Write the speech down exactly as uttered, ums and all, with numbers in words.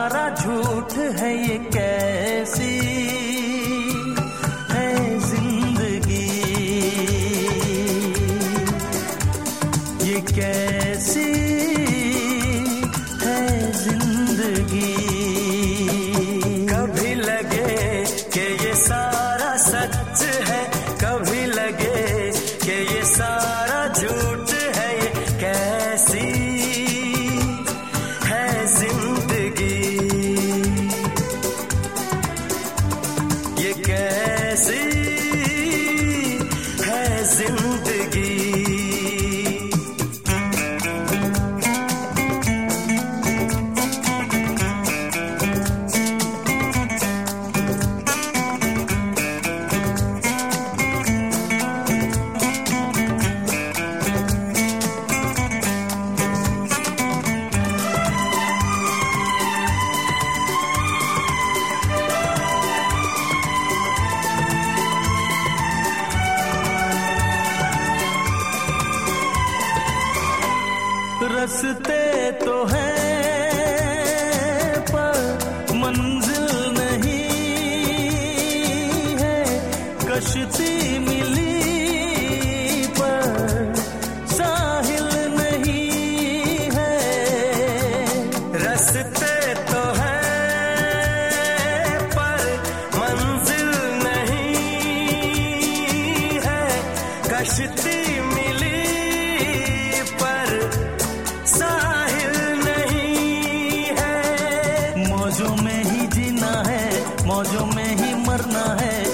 सारा झूठ है, ये कैसी है जिंदगी, ये कैसी है जिंदगी। कभी लगे कि ये सारा सच है, कभी लगे कि ये सारा झूठ है, ये कैसी है जिंदगी, ये कैसी है जिंदगी। रस्ते तो हैं पर मंजिल नहीं है, कश्ती मिली पर साहिल नहीं है। रस्ते तो हैं पर मंजिल नहीं है, कश्ती मिली पर साहिल नहीं है। मौजों में ही जीना है, मौजों में ही मरना है,